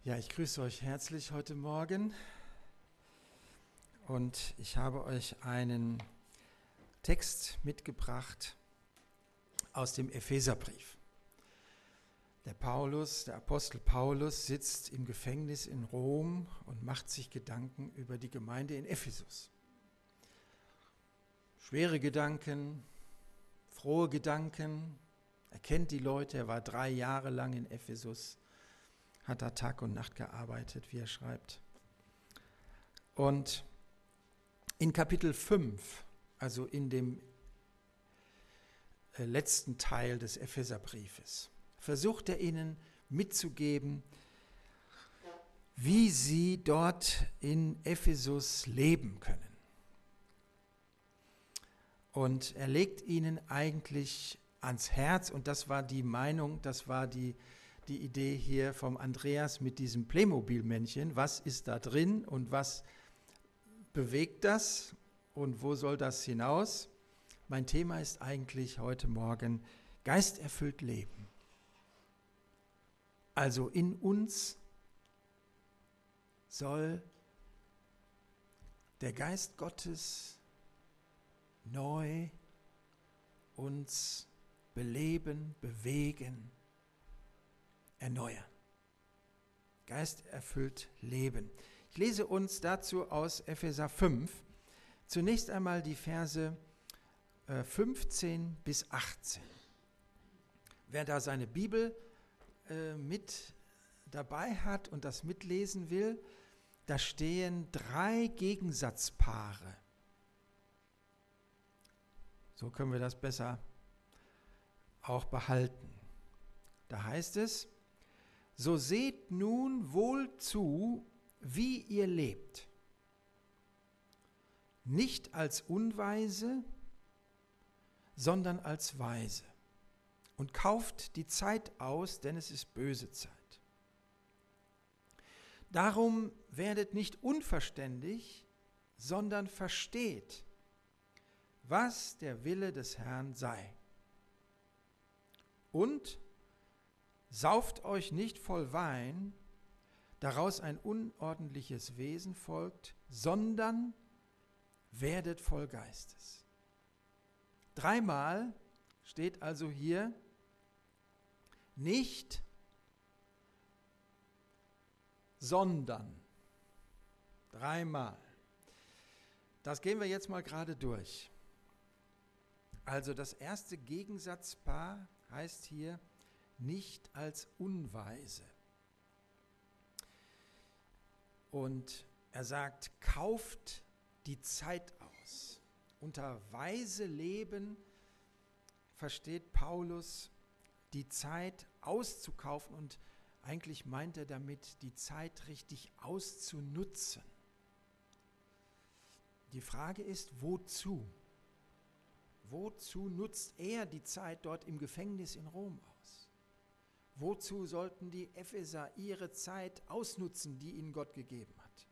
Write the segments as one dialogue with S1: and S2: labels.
S1: Ja, ich grüße euch herzlich heute Morgen und ich habe euch einen Text mitgebracht aus dem Epheserbrief. Der Apostel Paulus sitzt im Gefängnis in Rom und macht sich Gedanken über die Gemeinde in Ephesus. Schwere Gedanken, frohe Gedanken. Er kennt die Leute, er war 3 Jahre lang in Ephesus, hat da Tag und Nacht gearbeitet, wie er schreibt. Und in Kapitel 5, also in dem letzten Teil des Epheserbriefes, versucht er ihnen mitzugeben, wie sie dort in Ephesus leben können. Und er legt ihnen eigentlich ans Herz, und das war die Meinung, das war die Idee hier vom Andreas mit diesem Playmobil-Männchen. Was ist da drin und was bewegt das und wo soll das hinaus? Mein Thema ist eigentlich heute Morgen geisterfüllt Leben. Also in uns soll der Geist Gottes neu uns beleben, bewegen, erneuern. Geisterfüllt Leben. Ich lese uns dazu aus Epheser 5 zunächst einmal die Verse 15 bis 18. Wer da seine Bibel mit dabei hat und das mitlesen will, da stehen 3 Gegensatzpaare. So können wir das besser auch behalten. Da heißt es: So seht nun wohl zu, wie ihr lebt, nicht als Unweise, sondern als Weise, und kauft die Zeit aus, denn es ist böse Zeit. Darum werdet nicht unverständig, sondern versteht, was der Wille des Herrn sei. Und sauft euch nicht voll Wein, daraus ein unordentliches Wesen folgt, sondern werdet voll Geistes. 3-mal steht also hier nicht, sondern. 3-mal. Das gehen wir jetzt mal gerade durch. Also das erste Gegensatzpaar heißt hier nicht als Unweise. Und er sagt, kauft die Zeit aus. Unter weise Leben versteht Paulus, die Zeit auszukaufen, und eigentlich meint er damit, die Zeit richtig auszunutzen. Die Frage ist, wozu? Wozu nutzt er die Zeit dort im Gefängnis in Rom aus? Wozu sollten die Epheser ihre Zeit ausnutzen, die ihnen Gott gegeben hat?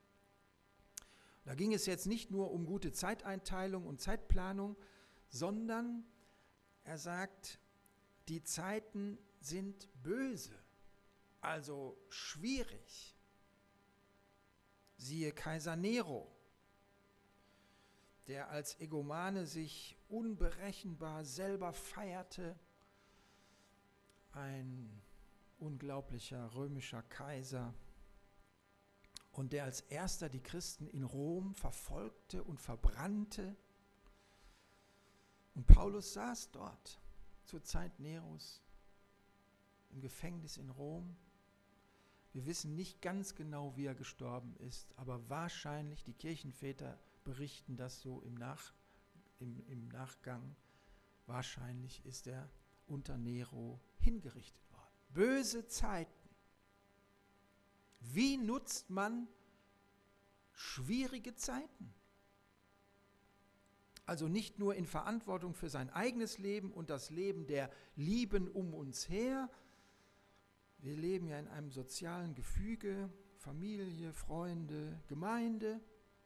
S1: Da ging es jetzt nicht nur um gute Zeiteinteilung und Zeitplanung, sondern er sagt, die Zeiten sind böse, also schwierig. Siehe Kaiser Nero, der als Egomane sich unberechenbar selber feierte, ein unglaublicher römischer Kaiser, und der als erster die Christen in Rom verfolgte und verbrannte. Und Paulus saß dort zur Zeit Neros im Gefängnis in Rom. Wir wissen nicht ganz genau, wie er gestorben ist, aber wahrscheinlich, die Kirchenväter berichten das so im Nachgang, wahrscheinlich ist er unter Nero hingerichtet worden. Böse Zeiten. Wie nutzt man schwierige Zeiten? Also nicht nur in Verantwortung für sein eigenes Leben und das Leben der Lieben um uns her. Wir leben ja in einem sozialen Gefüge, Familie, Freunde, Gemeinde,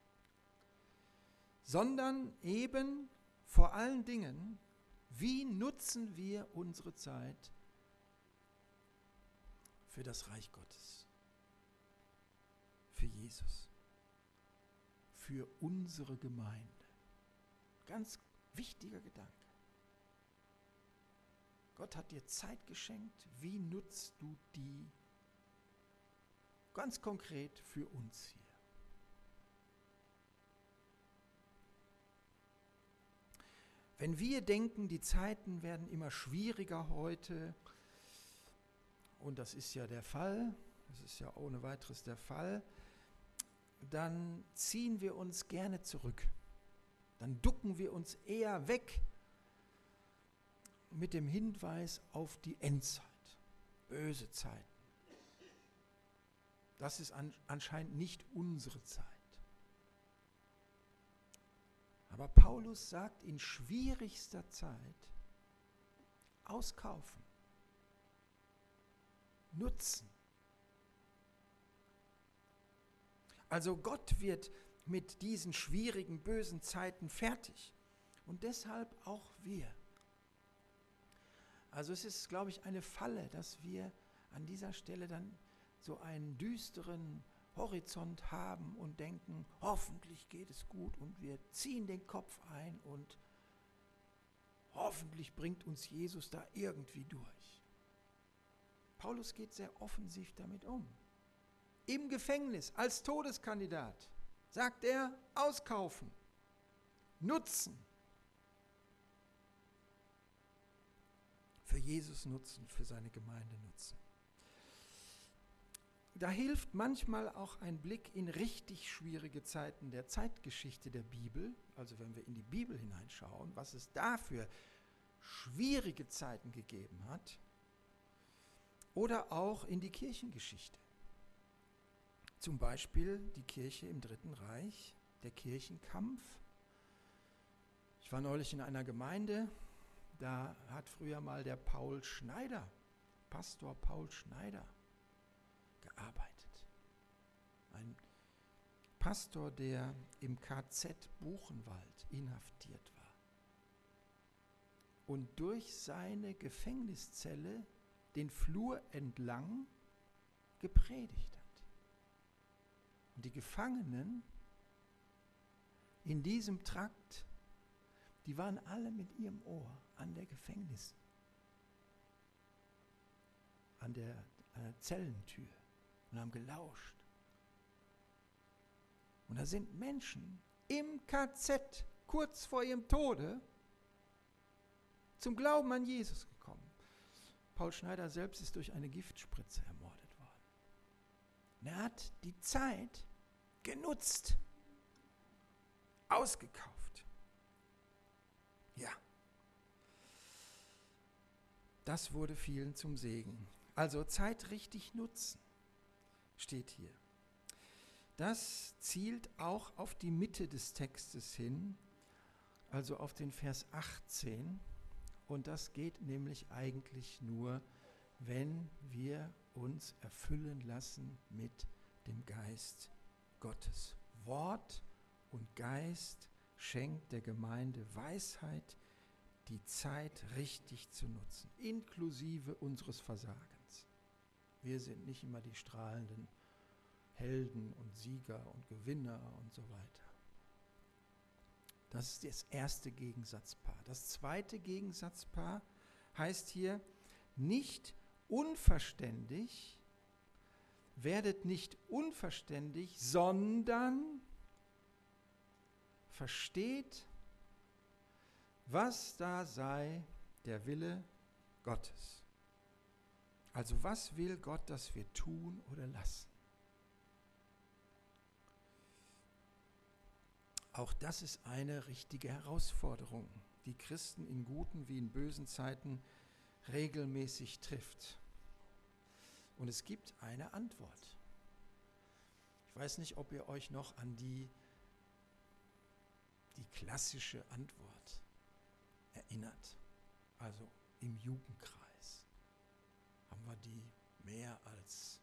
S1: sondern eben vor allen Dingen, wie nutzen wir unsere Zeit für das Reich Gottes? für Jesus, für unsere Gemeinde. Ganz wichtiger Gedanke. Gott hat dir Zeit geschenkt. Wie nutzt du die ganz konkret für uns hier? Wenn wir denken, die Zeiten werden immer schwieriger heute, und das ist ja der Fall, das ist ja ohne weiteres der Fall, dann ziehen wir uns gerne zurück. Dann ducken wir uns eher weg mit dem Hinweis auf die Endzeit, böse Zeiten. Das ist anscheinend nicht unsere Zeit. Aber Paulus sagt, in schwierigster Zeit auskaufen, nutzen. Also Gott wird mit diesen schwierigen, bösen Zeiten fertig. Und deshalb auch wir. Also es ist, glaube ich, eine Falle, dass wir an dieser Stelle dann so einen düsteren Horizont haben und denken, hoffentlich geht es gut und wir ziehen den Kopf ein und hoffentlich bringt uns Jesus da irgendwie durch. Paulus geht sehr offensiv damit um. Im Gefängnis als Todeskandidat sagt er, auskaufen, nutzen. Für Jesus nutzen, für seine Gemeinde nutzen. Da hilft manchmal auch ein Blick in richtig schwierige Zeiten der Zeitgeschichte der Bibel, also wenn wir in die Bibel hineinschauen, was es da für schwierige Zeiten gegeben hat, oder auch in die Kirchengeschichte. Zum Beispiel die Kirche im Dritten Reich, der Kirchenkampf. Ich war neulich in einer Gemeinde, da hat früher mal der Pastor Paul Schneider, gearbeitet. Ein Pastor, der im KZ Buchenwald inhaftiert war und durch seine Gefängniszelle den Flur entlang gepredigt hat. Und die Gefangenen in diesem Trakt, die waren alle mit ihrem Ohr an der an der Zellentür und haben gelauscht. Und da sind Menschen im KZ kurz vor ihrem Tode zum Glauben an Jesus gekommen. Paul Schneider selbst ist durch eine Giftspritze ermordet worden. Und er hat die Zeit genutzt, ausgekauft. Ja, das wurde vielen zum Segen. Also Zeit richtig nutzen, steht hier. Das zielt auch auf die Mitte des Textes hin, also auf den Vers 18. Und das geht nämlich eigentlich nur, wenn wir uns erfüllen lassen mit dem Geist Gottes. Wort und Geist schenkt der Gemeinde Weisheit, die Zeit richtig zu nutzen, inklusive unseres Versagens. Wir sind nicht immer die strahlenden Helden und Sieger und Gewinner und so weiter. Das ist das erste Gegensatzpaar. Das zweite Gegensatzpaar heißt hier, nicht unverständig, werdet nicht unverständig, sondern versteht, was da sei der Wille Gottes. Also was will Gott, dass wir tun oder lassen? Auch das ist eine richtige Herausforderung, die Christen in guten wie in bösen Zeiten regelmäßig trifft. Und es gibt eine Antwort. Ich weiß nicht, ob ihr euch noch an die klassische Antwort erinnert. Also im Jugendkreis haben wir die mehr als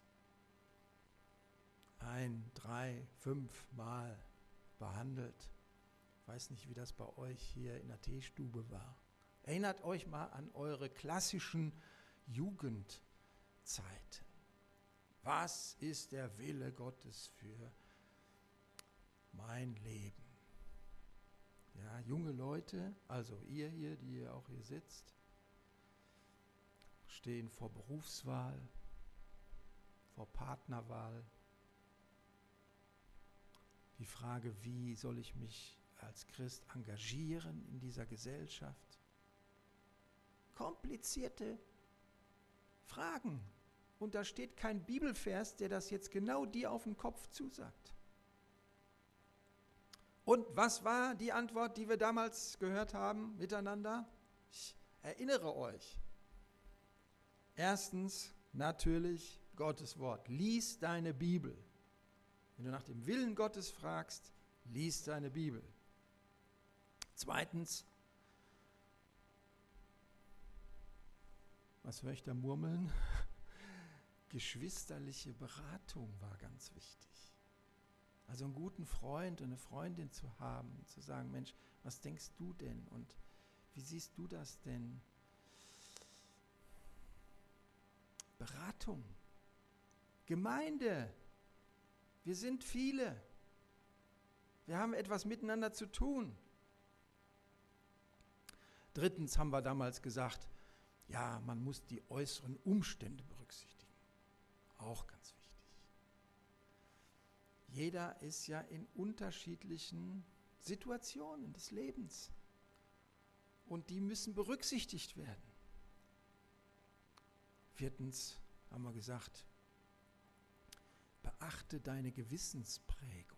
S1: 1, 3, 5 Mal behandelt. Ich weiß nicht, wie das bei euch hier in der Teestube war. Erinnert euch mal an eure klassischen Jugendzeiten. Was ist der Wille Gottes für mein Leben? Ja, junge Leute, also ihr hier, die ihr auch hier sitzt, stehen vor Berufswahl, vor Partnerwahl. Die Frage, wie soll ich mich als Christ engagieren in dieser Gesellschaft? Komplizierte Fragen. Und da steht kein Bibelvers, der das jetzt genau dir auf den Kopf zusagt. Und was war die Antwort, die wir damals gehört haben miteinander? Ich erinnere euch. Erstens natürlich Gottes Wort. Lies deine Bibel. Wenn du nach dem Willen Gottes fragst, lies deine Bibel. Zweitens, was höre ich da murmeln? Geschwisterliche Beratung war ganz wichtig. Also einen guten Freund und eine Freundin zu haben, zu sagen, Mensch, was denkst du denn und wie siehst du das denn? Beratung. Gemeinde. Wir sind viele. Wir haben etwas miteinander zu tun. Drittens haben wir damals gesagt, ja, man muss die äußeren Umstände berücksichtigen. Auch ganz wichtig. Jeder ist ja in unterschiedlichen Situationen des Lebens. Und die müssen berücksichtigt werden. Viertens haben wir gesagt, beachte deine Gewissensprägung.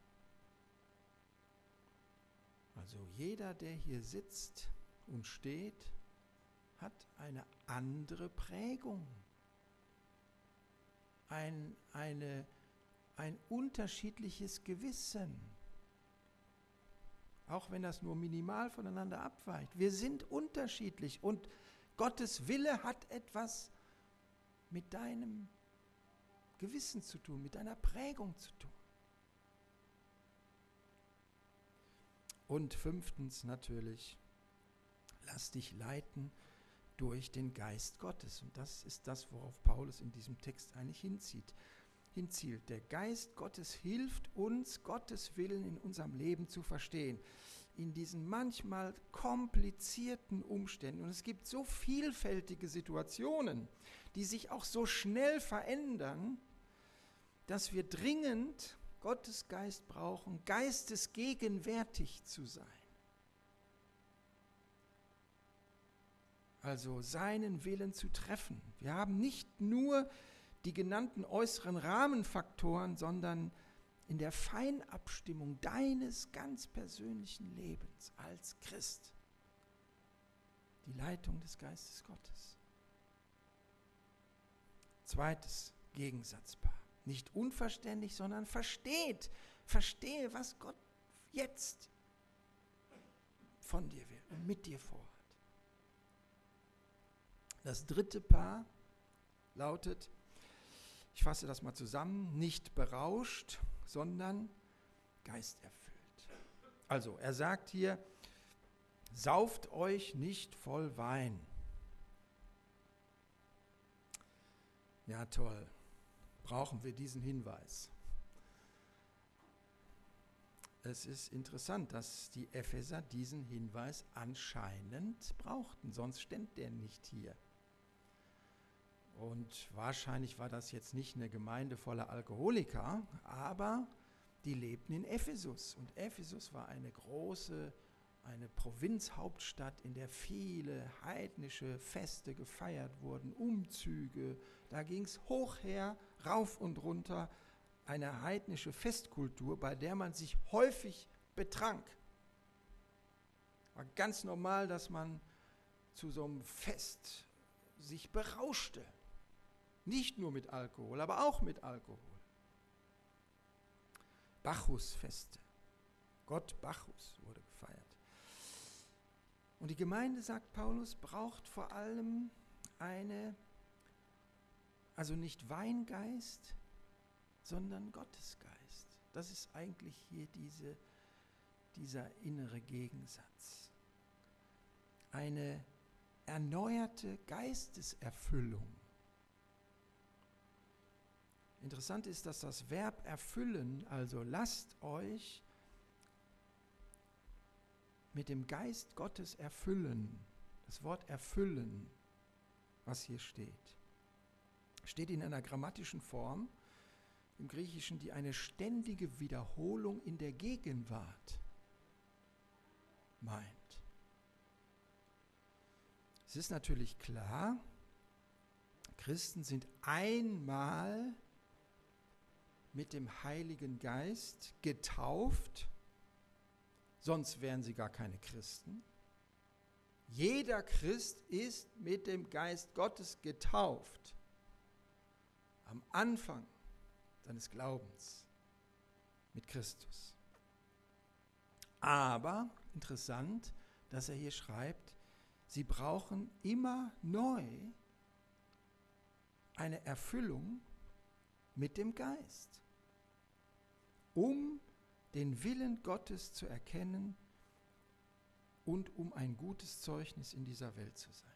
S1: Also jeder, der hier sitzt und steht, hat eine andere Prägung. Ein unterschiedliches Gewissen. Auch wenn das nur minimal voneinander abweicht. Wir sind unterschiedlich und Gottes Wille hat etwas mit deinem Gewissen zu tun, mit deiner Prägung zu tun. Und fünftens natürlich, lass dich leiten durch den Geist Gottes. Und das ist das, worauf Paulus in diesem Text eigentlich hinzielt. Der Geist Gottes hilft uns, Gottes Willen in unserem Leben zu verstehen. In diesen manchmal komplizierten Umständen. Und es gibt so vielfältige Situationen, die sich auch so schnell verändern, dass wir dringend Gottes Geist brauchen, geistesgegenwärtig zu sein. Also seinen Willen zu treffen. Wir haben nicht nur die genannten äußeren Rahmenfaktoren, sondern in der Feinabstimmung deines ganz persönlichen Lebens als Christ die Leitung des Geistes Gottes. Zweites Gegensatzpaar. Nicht unverständlich, sondern versteht. Verstehe, was Gott jetzt von dir will und mit dir vorhat. Das dritte Paar lautet, ich fasse das mal zusammen, nicht berauscht, sondern geisterfüllt. Also, er sagt hier, sauft euch nicht voll Wein. Ja, toll. Brauchen wir diesen Hinweis. Es ist interessant, dass die Epheser diesen Hinweis anscheinend brauchten, sonst stände der nicht hier. Und wahrscheinlich war das jetzt nicht eine Gemeinde voller Alkoholiker, aber die lebten in Ephesus. Und Ephesus war eine Provinzhauptstadt, in der viele heidnische Feste gefeiert wurden, Umzüge. Da ging es hoch her, rauf und runter, eine heidnische Festkultur, bei der man sich häufig betrank. War ganz normal, dass man zu so einem Fest sich berauschte. Nicht nur mit Alkohol, aber auch mit Alkohol. Bacchusfeste. Gott Bacchus wurde gefeiert. Und die Gemeinde, sagt Paulus, braucht vor allem also nicht Weingeist, sondern Gottesgeist. Das ist eigentlich hier dieser innere Gegensatz. Eine erneuerte Geisteserfüllung. Interessant ist, dass das Verb erfüllen, also lasst euch mit dem Geist Gottes erfüllen, das Wort erfüllen, was hier steht, steht in einer grammatischen Form im Griechischen, die eine ständige Wiederholung in der Gegenwart meint. Es ist natürlich klar, Christen sind einmal mit dem Heiligen Geist getauft, sonst wären sie gar keine Christen. Jeder Christ ist mit dem Geist Gottes getauft. Am Anfang seines Glaubens mit Christus. Aber interessant, dass er hier schreibt, sie brauchen immer neu eine Erfüllung mit dem Geist, um den Willen Gottes zu erkennen und um ein gutes Zeugnis in dieser Welt zu sein.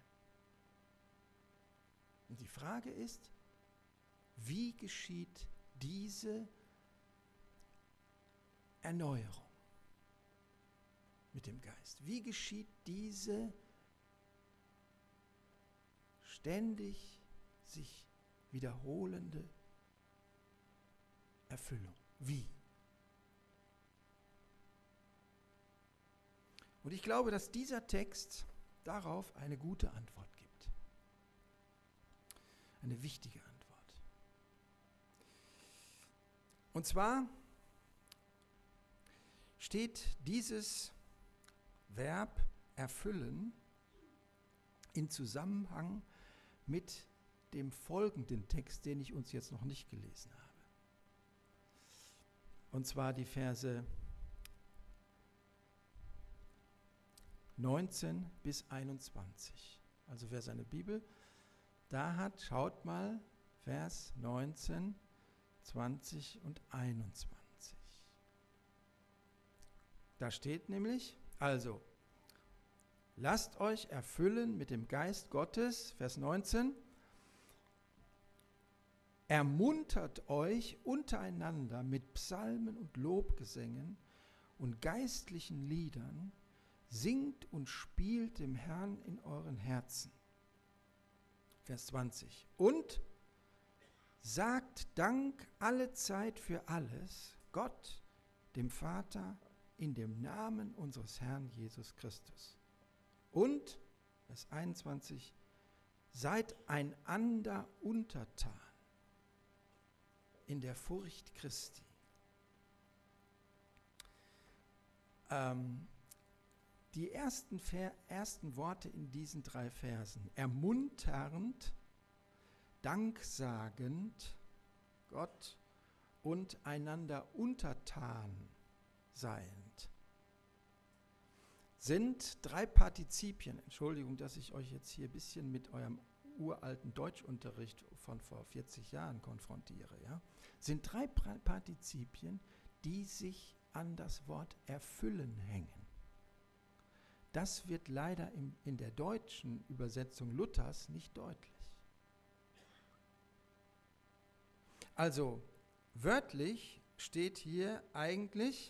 S1: Und die Frage ist, wie geschieht diese Erneuerung mit dem Geist? Wie geschieht diese ständig sich wiederholende Erfüllung? Wie? Und ich glaube, dass dieser Text darauf eine gute Antwort gibt. Eine wichtige Antwort. Und zwar steht dieses Verb erfüllen in Zusammenhang mit dem folgenden Text, den ich uns jetzt noch nicht gelesen habe. Und zwar die Verse 19 bis 21. Also wer seine Bibel da hat, schaut mal, Vers 19, 20 und 21. Da steht nämlich, also, lasst euch erfüllen mit dem Geist Gottes, Vers 19, ermuntert euch untereinander mit Psalmen und Lobgesängen und geistlichen Liedern, singt und spielt dem Herrn in euren Herzen. Vers 20. Und sagt Dank alle Zeit für alles, Gott, dem Vater, in dem Namen unseres Herrn Jesus Christus. Und, Vers 21, seid einander untertan in der Furcht Christi. Die ersten Worte in diesen 3 Versen, ermunternd, danksagend, Gott und einander untertan seiend, sind 3 Partizipien. Entschuldigung, dass ich euch jetzt hier ein bisschen mit eurem uralten Deutschunterricht von vor 40 Jahren konfrontiere. Ja? Sind 3 Partizipien, die sich an das Wort erfüllen hängen. Das wird leider in der deutschen Übersetzung Luthers nicht deutlich. Also wörtlich steht hier eigentlich,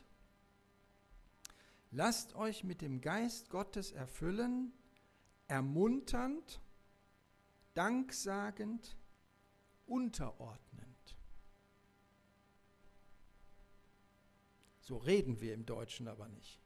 S1: lasst euch mit dem Geist Gottes erfüllen, ermunternd, danksagend, unterordnend. So reden wir im Deutschen aber nicht.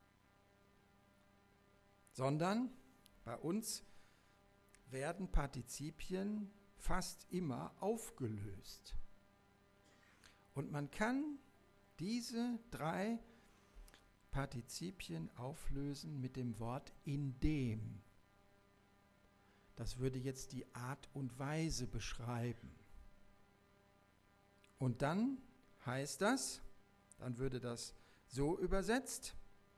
S1: Sondern bei uns werden Partizipien fast immer aufgelöst. Und man kann diese 3 Partizipien auflösen mit dem Wort indem. Das würde jetzt die Art und Weise beschreiben. Und dann heißt das, dann würde das so übersetzt,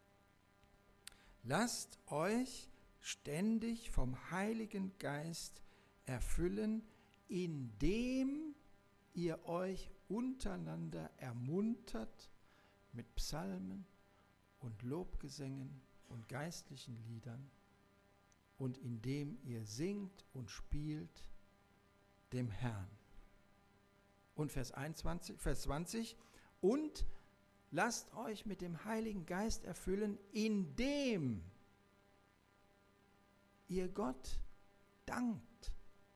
S1: lasst euch ständig vom Heiligen Geist erfüllen, indem ihr euch untereinander ermuntert mit Psalmen und Lobgesängen und geistlichen Liedern und indem ihr singt und spielt dem Herrn. Und Vers 20, und lasst euch mit dem Heiligen Geist erfüllen, indem ihr Gott dankt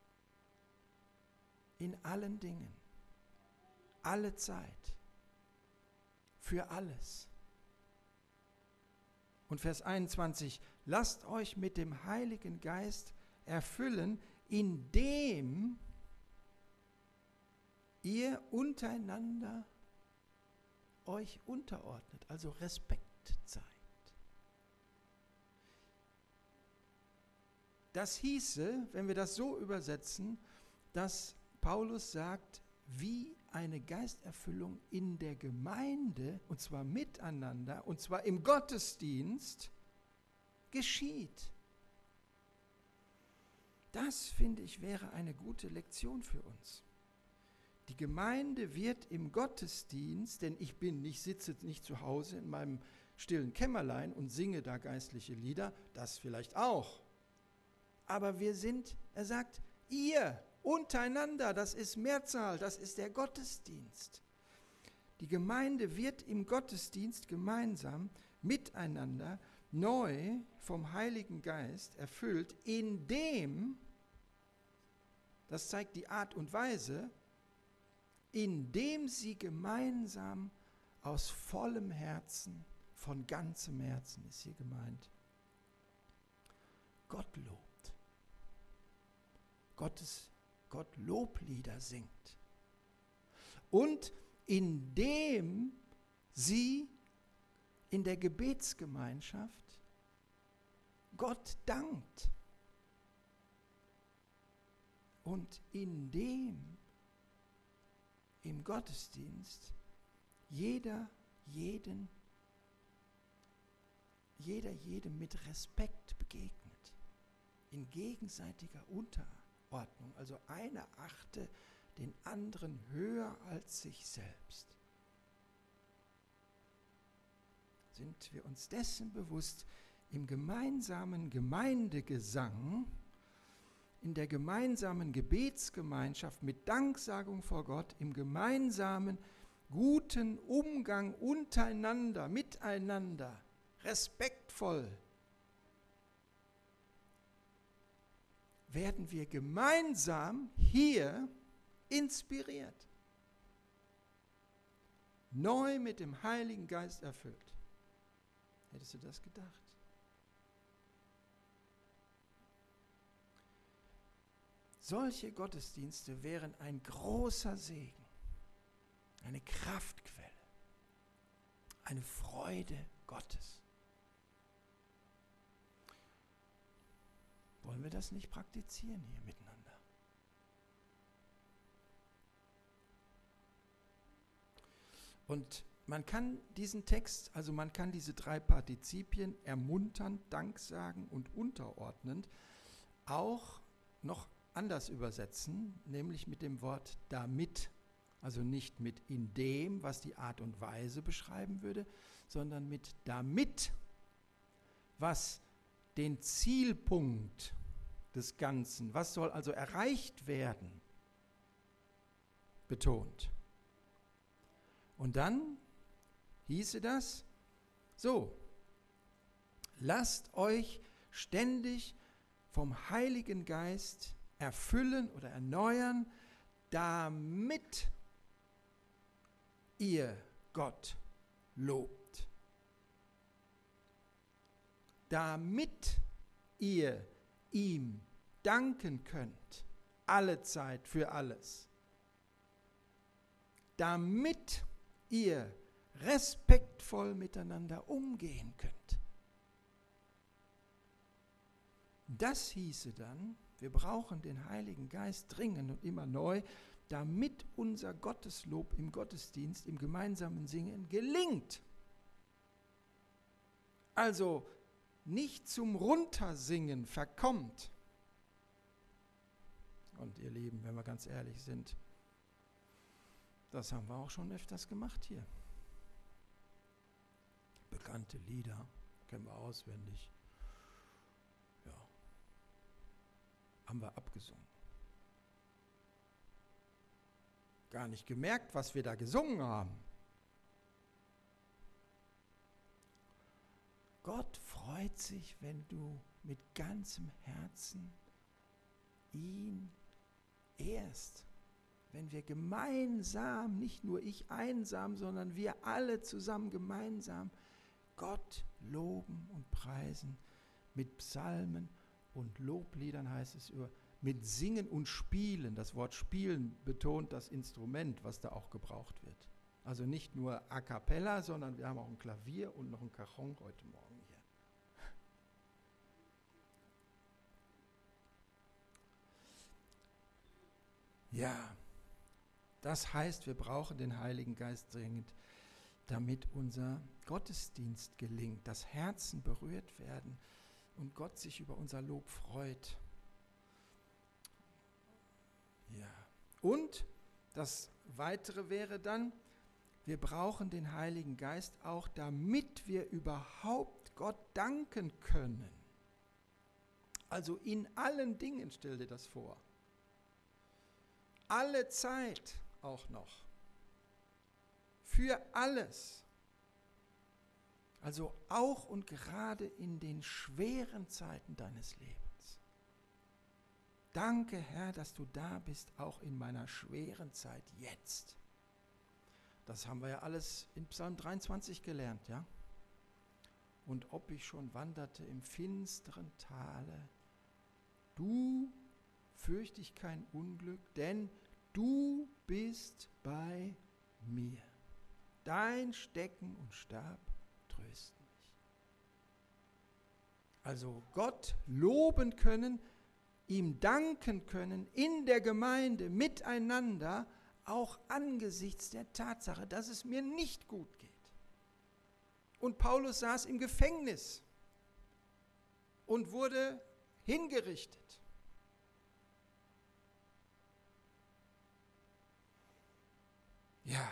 S1: in allen Dingen, alle Zeit, für alles. Und Vers 21, lasst euch mit dem Heiligen Geist erfüllen, indem ihr untereinander euch unterordnet, also Respekt zeigt. Das hieße, wenn wir das so übersetzen, dass Paulus sagt, wie eine Geisterfüllung in der Gemeinde, und zwar miteinander, und zwar im Gottesdienst, geschieht. Das, finde ich, wäre eine gute Lektion für uns. Die Gemeinde wird im Gottesdienst, denn ich sitze nicht zu Hause in meinem stillen Kämmerlein und singe da geistliche Lieder, das vielleicht auch. Aber wir sind, er sagt, ihr untereinander, das ist Mehrzahl, das ist der Gottesdienst. Die Gemeinde wird im Gottesdienst gemeinsam miteinander neu vom Heiligen Geist erfüllt, indem, das zeigt die Art und Weise, indem sie gemeinsam aus vollem Herzen, von ganzem Herzen ist hier gemeint, Gott lobt. Gott Loblieder singt. Und indem sie in der Gebetsgemeinschaft Gott dankt. Und indem im Gottesdienst jeder jedem mit Respekt begegnet, in gegenseitiger Unterordnung, also einer achte den anderen höher als sich selbst. Sind wir uns dessen bewusst, im gemeinsamen Gemeindegesang, in der gemeinsamen Gebetsgemeinschaft mit Danksagung vor Gott, im gemeinsamen guten Umgang untereinander, miteinander, respektvoll, werden wir gemeinsam hier inspiriert, neu mit dem Heiligen Geist erfüllt. Hättest du das gedacht? Solche Gottesdienste wären ein großer Segen, eine Kraftquelle, eine Freude Gottes. Wollen wir das nicht praktizieren hier miteinander? Und man kann diesen Text, also man kann diese drei Partizipien ermunternd, danksagen und unterordnend auch noch anders übersetzen, nämlich mit dem Wort damit. Also nicht mit in dem, was die Art und Weise beschreiben würde, sondern mit damit, was den Zielpunkt des Ganzen, was soll also erreicht werden, betont. Und dann hieße das so: Lasst euch ständig vom Heiligen Geist erfüllen oder erneuern, damit ihr Gott lobt. Damit ihr ihm danken könnt, alle Zeit für alles. Damit ihr respektvoll miteinander umgehen könnt. Das hieße dann, wir brauchen den Heiligen Geist dringend und immer neu, damit unser Gotteslob im Gottesdienst, im gemeinsamen Singen gelingt. Also nicht zum Runtersingen verkommt. Und ihr Lieben, wenn wir ganz ehrlich sind, das haben wir auch schon öfters gemacht hier. Bekannte Lieder, kennen wir auswendig. Ja, haben wir abgesungen. gar nicht gemerkt, was wir da gesungen haben. Gott freut sich, wenn du mit ganzem Herzen ihn ehrst. Wenn wir gemeinsam, nicht nur ich einsam, sondern wir alle zusammen gemeinsam Gott loben und preisen mit Psalmen und Lobliedern, heißt es, mit Singen und Spielen. Das Wort Spielen betont das Instrument, was da auch gebraucht wird. Also nicht nur a cappella, sondern wir haben auch ein Klavier und noch ein Cajon heute Morgen hier. Ja, das heißt, wir brauchen den Heiligen Geist dringend, damit unser Gottesdienst gelingt, dass Herzen berührt werden und Gott sich über unser Lob freut. Ja. Und das Weitere wäre dann, wir brauchen den Heiligen Geist auch, damit wir überhaupt Gott danken können. Also in allen Dingen, stell dir das vor. Alle Zeit auch noch. Für alles. Also auch und gerade in den schweren Zeiten deines Lebens. Danke, Herr, dass du da bist, auch in meiner schweren Zeit jetzt. Das haben wir ja alles in Psalm 23 gelernt, ja? Und ob ich schon wanderte im finsteren Tale, du fürchte ich kein Unglück, denn du bist bei mir. Dein Stecken und Stab trösten mich. Also Gott loben können, ihm danken können in der Gemeinde miteinander, auch angesichts der Tatsache, dass es mir nicht gut geht. Und Paulus saß im Gefängnis und wurde hingerichtet. Ja,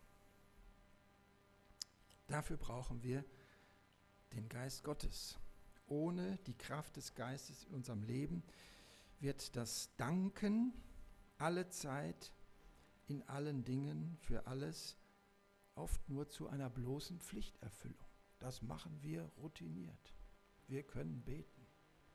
S1: dafür brauchen wir den Geist Gottes. Ohne die Kraft des Geistes in unserem Leben wird das Danken alle Zeit, in allen Dingen, für alles, oft nur zu einer bloßen Pflichterfüllung. Das machen wir routiniert. Wir können beten.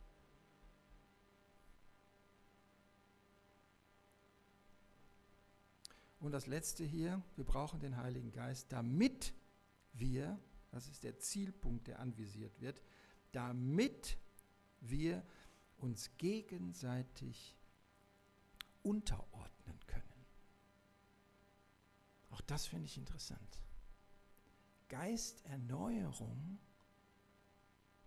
S1: Und das Letzte hier, wir brauchen den Heiligen Geist, damit wir, das ist der Zielpunkt, der anvisiert wird, damit wir uns gegenseitig unterordnen können. Auch das finde ich interessant. Geisterneuerung